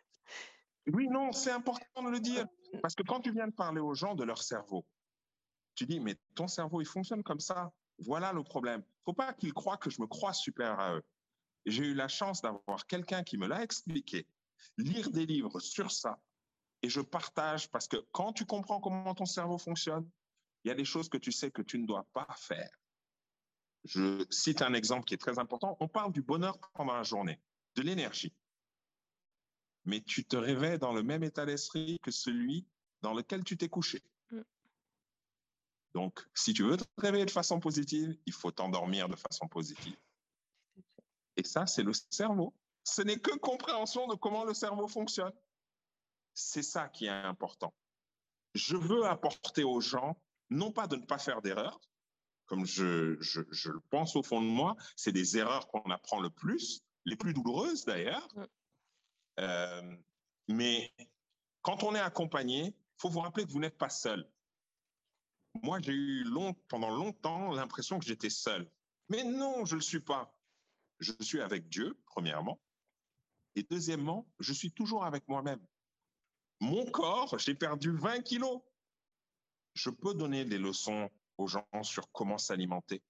Oui, non, c'est important de le dire. Parce que quand tu viens de parler aux gens de leur cerveau, Tu dis, mais ton cerveau, il fonctionne comme ça. Voilà le problème. Il ne faut pas qu'ils croient que je me crois supérieur à eux. J'ai eu la chance d'avoir quelqu'un qui me l'a expliqué, lire des livres sur ça, et je partage parce que quand tu comprends comment ton cerveau fonctionne, il y a des choses que tu sais que tu ne dois pas faire. Je cite un exemple qui est très important. On parle du bonheur pendant la journée, de l'énergie. Mais tu te réveilles dans le même état d'esprit que celui dans lequel tu t'es couché. Donc, si tu veux te réveiller de façon positive, il faut t'endormir de façon positive. Et ça, c'est le cerveau. Ce n'est que compréhension de comment le cerveau fonctionne. C'est ça qui est important. Je veux apporter aux gens, non pas de ne pas faire d'erreurs, comme je le pense au fond de moi, c'est des erreurs qu'on apprend le plus, les plus douloureuses d'ailleurs. Mais quand on est accompagné, il faut vous rappeler que vous n'êtes pas seul. Moi, j'ai eu pendant longtemps l'impression que j'étais seul. Mais non, je ne le suis pas. Je suis avec Dieu, premièrement. Et deuxièmement, je suis toujours avec moi-même. Mon corps, j'ai perdu 20 kilos. Je peux donner des leçons aux gens sur comment s'alimenter.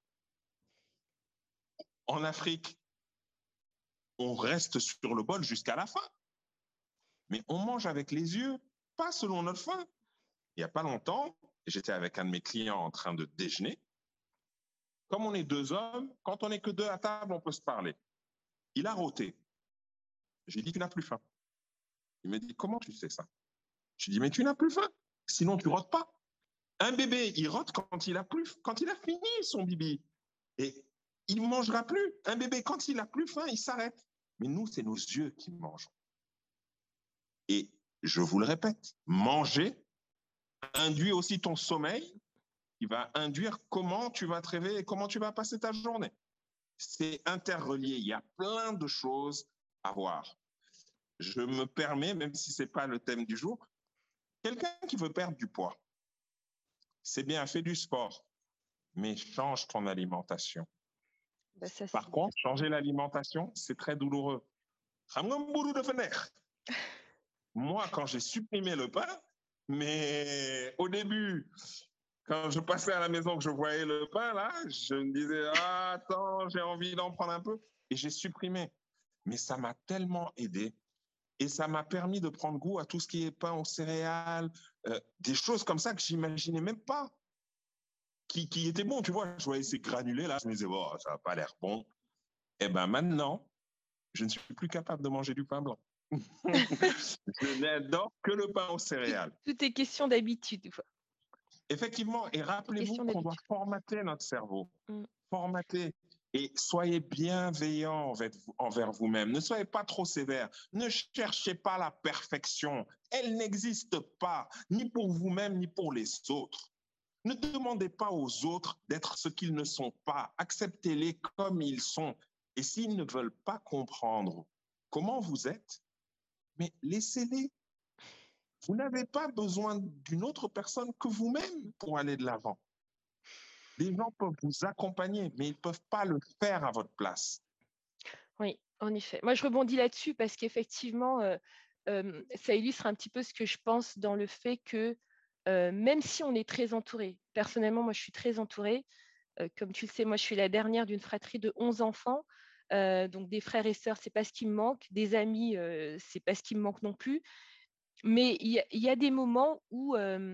En Afrique, on reste sur le bol jusqu'à la fin. Mais on mange avec les yeux, pas selon notre faim. Il n'y a pas longtemps, j'étais avec un de mes clients en train de déjeuner. Comme on est deux hommes, quand on n'est que deux à table, on peut se parler. Il a rôté. J'ai dit, tu n'as plus faim. Il me dit, comment tu sais ça? Je lui dis, mais tu n'as plus faim, sinon tu rôtes pas. Un bébé, il rote quand il a fini son bibi. Et il ne mangera plus. Un bébé, quand il a plus faim, il s'arrête. Mais nous, c'est nos yeux qui mangent. Et je vous le répète, manger induit aussi ton sommeil, qui va induire comment tu vas te réveiller et comment tu vas passer ta journée. C'est interrelié. Il y a plein de choses à voir. Je me permets, même si ce n'est pas le thème du jour, quelqu'un qui veut perdre du poids, c'est bien, fais du sport, mais change ton alimentation. Par contre, changer l'alimentation, c'est très douloureux. Moi, quand j'ai supprimé le pain, mais au début, quand je passais à la maison, que je voyais le pain, là, je me disais, ah, attends, j'ai envie d'en prendre un peu. Et j'ai supprimé. Mais ça m'a tellement aidé. Et ça m'a permis de prendre goût à tout ce qui est pain aux céréales, des choses comme ça que j'imaginais même pas, qui étaient bons. Tu vois, je voyais ces granulés, là, je me disais, oh, ça n'a pas l'air bon. Et bien maintenant, je ne suis plus capable de manger du pain blanc. Je n'adore que le pain aux céréales. Tout est question d'habitude. Effectivement, et rappelez-vous qu'on doit formater notre cerveau. Formater. Et soyez bienveillants envers vous-même. Ne soyez pas trop sévères. Ne cherchez pas la perfection. Elle n'existe pas, ni pour vous-même, ni pour les autres. Ne demandez pas aux autres d'être ce qu'ils ne sont pas. Acceptez-les comme ils sont. Et s'ils ne veulent pas comprendre comment vous êtes, mais laissez-les. Vous n'avez pas besoin d'une autre personne que vous-même pour aller de l'avant. Les gens peuvent vous accompagner, mais ils ne peuvent pas le faire à votre place. Oui, en effet. Moi, je rebondis là-dessus parce qu'effectivement, ça illustre un petit peu ce que je pense dans le fait que même si on est très entouré, personnellement, moi, je suis très entourée. Comme tu le sais, moi, je suis la dernière d'une fratrie de 11 enfants. Donc, des frères et sœurs, ce n'est pas ce qui me manque. Des amis, ce n'est pas ce qui me manque non plus. Mais il y a des moments où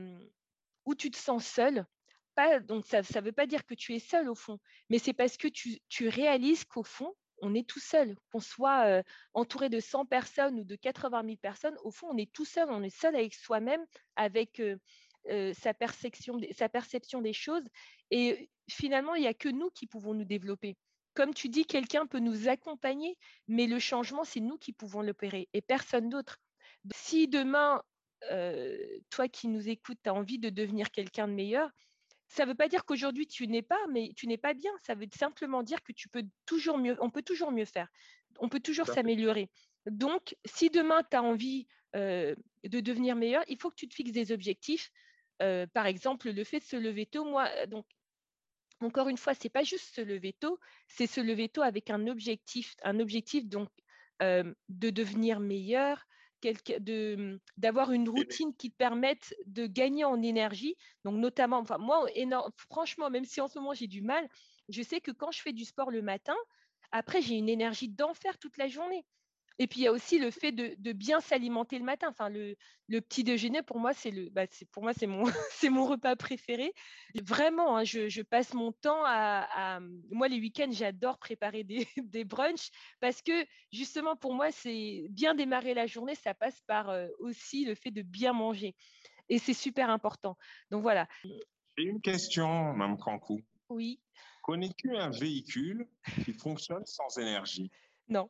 tu te sens seul. Donc, ça ne veut pas dire que tu es seul au fond, mais c'est parce que tu réalises qu'au fond, on est tout seul. Qu'on soit entouré de 100 personnes ou de 80 000 personnes, au fond, on est tout seul. On est seul avec soi-même, avec sa perception des choses. Et finalement, il n'y a que nous qui pouvons nous développer. Comme tu dis, quelqu'un peut nous accompagner, mais le changement, c'est nous qui pouvons l'opérer et personne d'autre. Si demain, toi qui nous écoutes, tu as envie de devenir quelqu'un de meilleur, ça ne veut pas dire qu'aujourd'hui tu n'es pas, mais tu n'es pas bien. Ça veut simplement dire que tu peux toujours mieux, on peut toujours mieux faire. On peut toujours s'améliorer. Donc, si demain tu as envie de devenir meilleur, il faut que tu te fixes des objectifs. Par exemple, le fait de se lever tôt, moi, donc, encore une fois, ce n'est pas juste se lever tôt, c'est se lever tôt avec un objectif donc de devenir meilleur. d'avoir une routine qui te permette de gagner en énergie. Donc, notamment, enfin, moi, franchement, même si en ce moment j'ai du mal, je sais que quand je fais du sport le matin, après, j'ai une énergie d'enfer toute la journée. Et puis, il y a aussi le fait de bien s'alimenter le matin. Enfin, le petit déjeuner, pour moi, c'est mon, c'est mon repas préféré. Vraiment, hein, je passe mon temps moi, les week-ends, j'adore préparer des, des brunchs parce que, justement, pour moi, c'est bien démarrer la journée, ça passe par aussi le fait de bien manger. Et c'est super important. Donc, voilà. J'ai une question, Mme Kankou. Oui, Connais-tu un véhicule qui fonctionne sans énergie? non,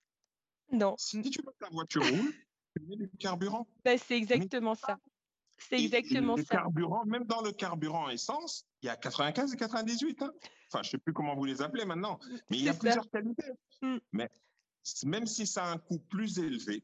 non. Si tu veux que ta voiture roule, tu mets du carburant. Ben, c'est Mais exactement ça. C'est et exactement le ça. carburant, même dans le carburant essence, il y a 95 et 98. Hein. Enfin, je ne sais plus comment vous les appelez maintenant, mais il y C'est a ça. plusieurs qualités. Mm. Mais même si ça a un coût plus élevé,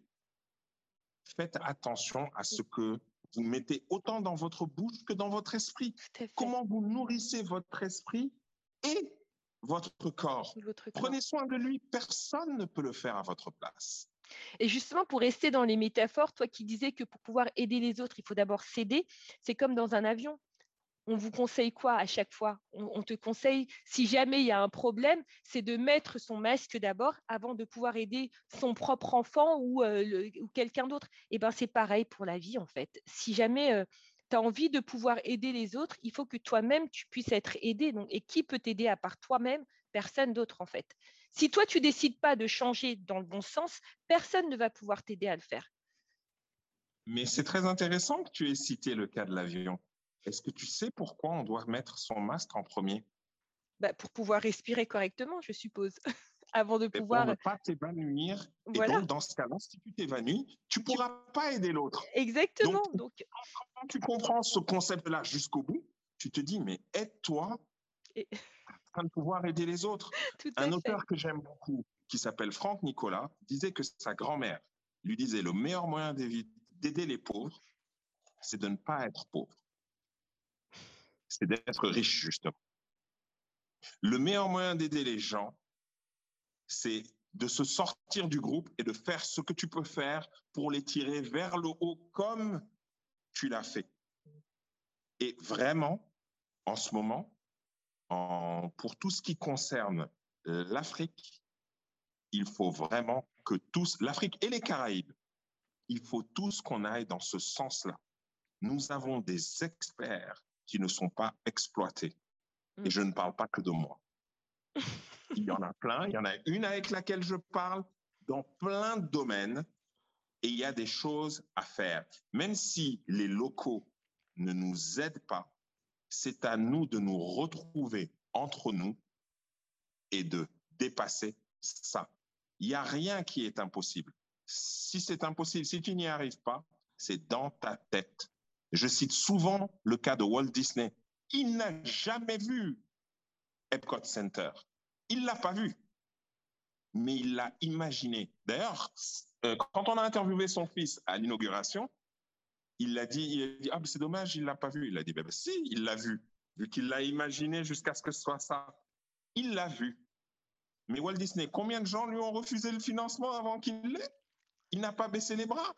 faites attention à ce que vous mettez autant dans votre bouche que dans votre esprit. Tout à fait. Comment vous nourrissez votre esprit et votre corps. Votre corps. Prenez soin de lui, personne ne peut le faire à votre place. Et justement, pour rester dans les métaphores, toi qui disais que pour pouvoir aider les autres, il faut d'abord s'aider, c'est comme dans un avion. On vous conseille quoi à chaque fois? On te conseille, si jamais il y a un problème, c'est de mettre son masque d'abord avant de pouvoir aider son propre enfant ou quelqu'un d'autre. Et bien, c'est pareil pour la vie, en fait. Si jamais tu as envie de pouvoir aider les autres, il faut que toi-même, tu puisses être aidé. Donc, et qui peut t'aider à part toi-même? Personne d'autre, en fait. Si toi, tu décides pas de changer dans le bon sens, personne ne va pouvoir t'aider à le faire. Mais c'est très intéressant que tu aies cité le cas de l'avion. Est-ce que tu sais pourquoi on doit mettre son masque en premier? Bah, pour pouvoir respirer correctement, je suppose, avant de Et pour pouvoir… ne pas t'évanouir. Et Voilà, donc, dans ce cas-là, si tu t'évanouis, tu ne tu… pourras pas aider l'autre. Donc, exactement. Donc, quand tu comprends ce concept-là jusqu'au bout, tu te dis, mais aide-toi et… afin de pouvoir aider les autres. tout à Un fait. auteur que j'aime beaucoup, qui s'appelle Franck Nicolas, disait que sa grand-mère lui disait le meilleur moyen d'aider les pauvres, c'est de ne pas être pauvre. C'est d'être riche, justement. Le meilleur moyen d'aider les gens, c'est de se sortir du groupe et de faire ce que tu peux faire pour les tirer vers le haut comme tu l'as fait. Et vraiment, en ce moment, pour tout ce qui concerne l'Afrique, il faut vraiment que tous, l'Afrique et les Caraïbes, il faut tous qu'on aille dans ce sens-là. Nous avons des experts qui ne sont pas exploités. Et je ne parle pas que de moi. Il y en a plein. Il y en a une avec laquelle je parle dans plein de domaines. Et il y a des choses à faire. Même si les locaux ne nous aident pas, c'est à nous de nous retrouver entre nous et de dépasser ça. Il n'y a rien qui est impossible. Si c'est impossible, si tu n'y arrives pas, c'est dans ta tête. Je cite souvent le cas de Walt Disney. Il n'a jamais vu Epcot Center. Il ne l'a pas vu, mais il l'a imaginé. D'ailleurs, quand on a interviewé son fils à l'inauguration, il a dit ah, c'est dommage, il ne l'a pas vu. Il a dit, ben, si, il l'a vu qu'il l'a imaginé jusqu'à ce que ce soit ça. Il l'a vu. Mais Walt Disney, combien de gens lui ont refusé le financement avant qu'il l'ait? Il n'a pas baissé les bras.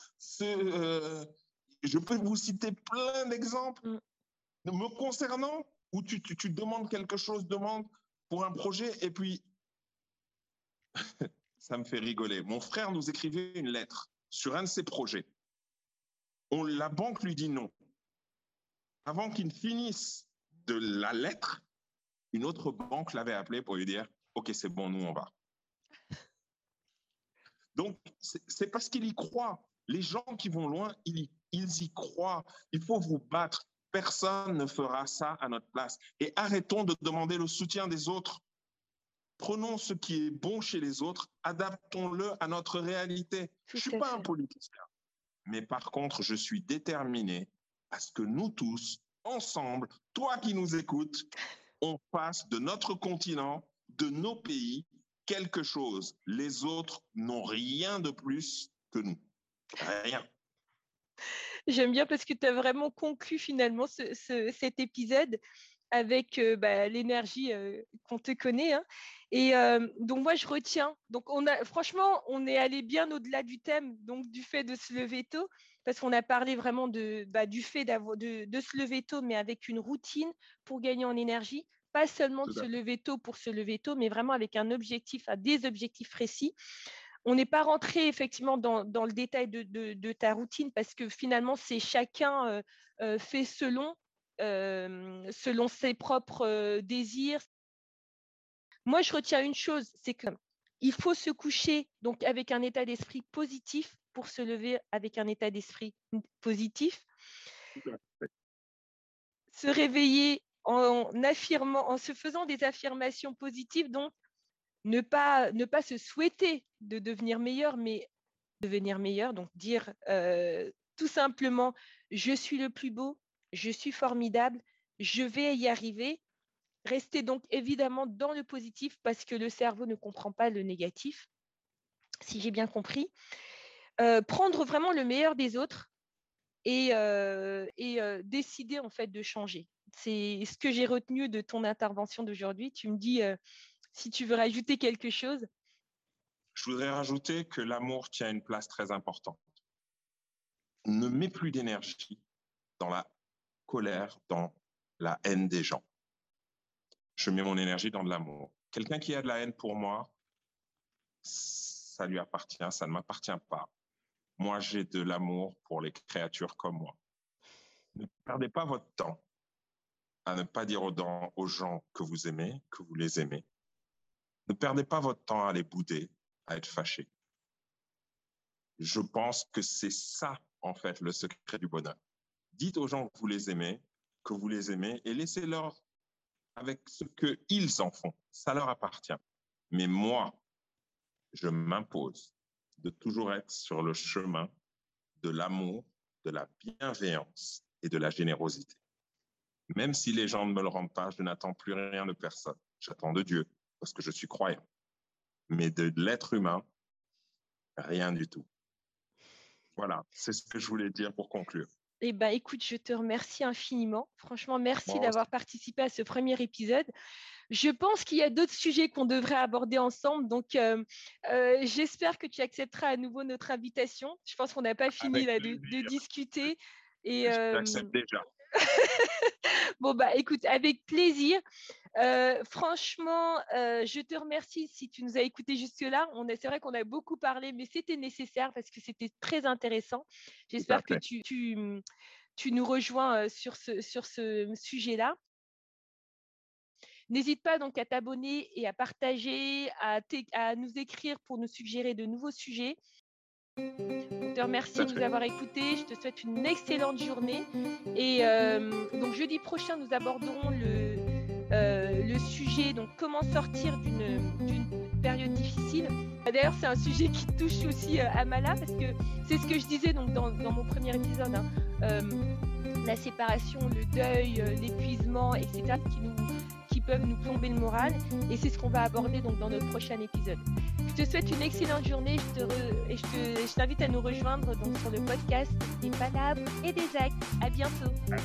Je peux vous citer plein d'exemples me concernant où tu demandes quelque chose, demande pour un projet et puis ça me fait rigoler. Mon frère nous écrivait une lettre sur un de ses projets. La banque lui dit non. Avant qu'il finisse de la lettre, une autre banque l'avait appelé pour lui dire ok, c'est bon, nous on va. Donc, c'est parce qu'il y croit. Les gens qui vont loin, ils y croient. Il faut vous battre. Personne ne fera ça à notre place. Et arrêtons de demander le soutien des autres. Prenons ce qui est bon chez les autres, adaptons-le à notre réalité. Je ne suis pas un politicien, mais par contre, je suis déterminé à ce que nous tous, ensemble, toi qui nous écoutes, on fasse de notre continent, de nos pays, quelque chose. Les autres n'ont rien de plus que nous. Rien. J'aime bien parce que tu as vraiment conclu finalement cet épisode. avec l'énergie qu'on te connaît. Hein. Et donc, moi, je retiens. Donc, franchement, on est allé bien au-delà du thème, donc du fait de se lever tôt, parce qu'on a parlé vraiment du fait de se lever tôt, mais avec une routine pour gagner en énergie. Pas seulement de se lever tôt pour se lever tôt, mais vraiment avec un objectif, des objectifs précis. On n'est pas rentré effectivement dans le détail de ta routine parce que finalement, c'est chacun fait selon ses propres désirs. Moi, je retiens une chose, c'est qu'il faut se coucher donc avec un état d'esprit positif pour se lever avec un état d'esprit positif. Se réveiller en se faisant des affirmations positives, donc ne pas se souhaiter de devenir meilleur, mais devenir meilleur. Donc dire tout simplement, je suis le plus beau, je suis formidable, je vais y arriver. Rester donc évidemment dans le positif parce que le cerveau ne comprend pas le négatif, si j'ai bien compris. Prendre vraiment le meilleur des autres et décider en fait de changer. C'est ce que j'ai retenu de ton intervention d'aujourd'hui. Tu me dis si tu veux rajouter quelque chose. Je voudrais rajouter que l'amour tient une place très importante. Ne mets plus d'énergie dans la colère, dans la haine des gens. Je mets mon énergie dans de l'amour. Quelqu'un qui a de la haine pour moi, ça lui appartient, ça ne m'appartient pas. Moi, j'ai de l'amour pour les créatures comme moi. Ne perdez pas votre temps à ne pas dire aux gens que vous aimez, que vous les aimez. Ne perdez pas votre temps à les bouder, à être fâché. Je pense que c'est ça, en fait, le secret du bonheur. Dites aux gens que vous les aimez, et laissez-leur avec ce qu'ils en font. Ça leur appartient. Mais moi, je m'impose de toujours être sur le chemin de l'amour, de la bienveillance et de la générosité. Même si les gens ne me le rendent pas, je n'attends plus rien de personne. J'attends de Dieu, parce que je suis croyant. Mais de l'être humain, rien du tout. Voilà, c'est ce que je voulais dire pour conclure. Eh bien, écoute, je te remercie infiniment. Franchement, merci d'avoir participé à ce premier épisode. Je pense qu'il y a d'autres sujets qu'on devrait aborder ensemble. Donc, j'espère que tu accepteras à nouveau notre invitation. Je pense qu'on n'a pas fini là, de discuter. Et, j'accepte déjà. Bon, écoute, avec plaisir. Franchement, je te remercie si tu nous as écoutés jusque-là. C'est vrai qu'on a beaucoup parlé, mais c'était nécessaire parce que c'était très intéressant. J'espère que tu nous rejoins sur ce sujet-là. N'hésite pas donc à t'abonner et à partager, à nous écrire pour nous suggérer de nouveaux sujets. Je te remercie de nous avoir écoutés. Je te souhaite une excellente journée. Et donc jeudi prochain, nous aborderons le sujet, donc comment sortir d'une période difficile. D'ailleurs, c'est un sujet qui touche aussi Amala parce que c'est ce que je disais donc dans mon premier épisode. La séparation, le deuil, l'épuisement, etc. qui peuvent nous plomber le moral. Et c'est ce qu'on va aborder donc dans notre prochain épisode. Je te souhaite une excellente journée et je t'invite à nous rejoindre donc sur le podcast des palabres et des actes. À bientôt.